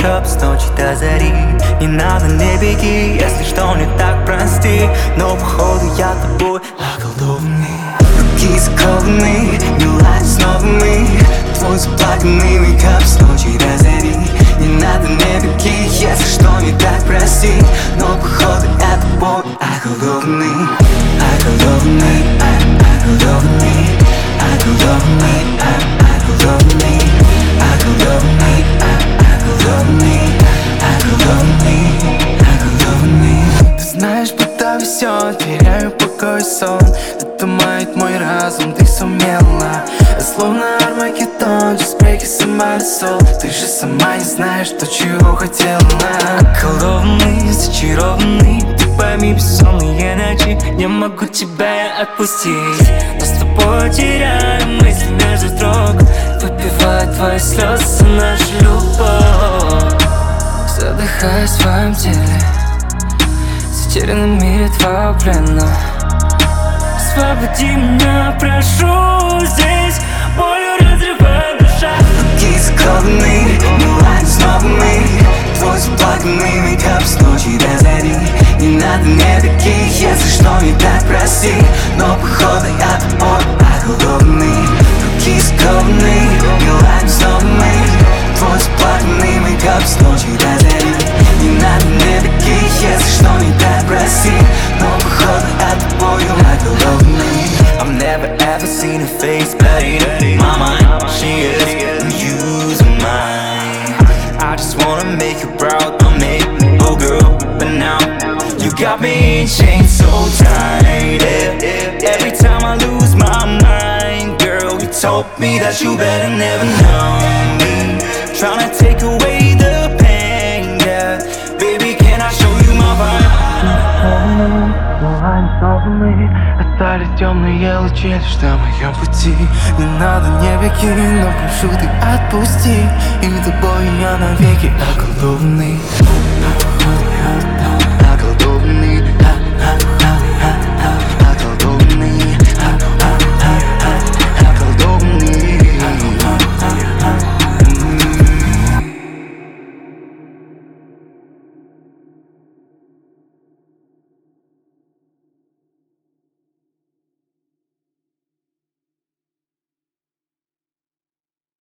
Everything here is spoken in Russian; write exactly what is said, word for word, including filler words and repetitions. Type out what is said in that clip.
мейкап с ночи до зари. Не надо, не беги, если что не так, прости. Но походу я тобой околдованный. Руки закованы, не ладят с новыми. Твой заплаканный мейкап с ночи до зари. Не надо, не беги, если что не так, прости. Но походу я тобой околдованный. Околдованный, околдованный, околдованный, околдованный, околдованный, околдованный, околдованный, околдованный. Ты знаешь, будто все, теряю покой, сон. Затуманит мой разум, ты сумела. Словно Армагеддон, just break it in my soul. Ты же сама не знаешь, что чего хотела. Околдованный, зачарованный, ты пойми, бессонные ночи. Не могу тебя отпустить, но с тобой теряю мысли между строк. Выпиваю твои слезы, нашу любовь. Задыхаюсь в твоем теле, затерянном мире твоего плена. Освободи меня, прошу, здесь болью разрывает душа. Руки закованы, не ладят с новыми. Твой заплаканный мейкап с ночи до зари. Не надо, не беги, если что не так, прости. Но походу я тобой околдованный. Руки закованы, не ладят с новыми. Твой заплаканный мейкап с ночи до зари. Не надо, не беги, если что не так, прости. Но походу я тобой околдованный. I've never ever seen her face, but in my mind she is using mine. I just wanna make you proud, I'll make oh girl, but now you got me in chains so tight. Every time I lose my mind, girl, you told me that you better never know me. Tryna take away the pain, yeah. Baby, can I show you my vibe? Остались темные лучи лишь на моем пути. Не надо, не беги, но прошу, ты отпусти. И тобой я навеки околдованный.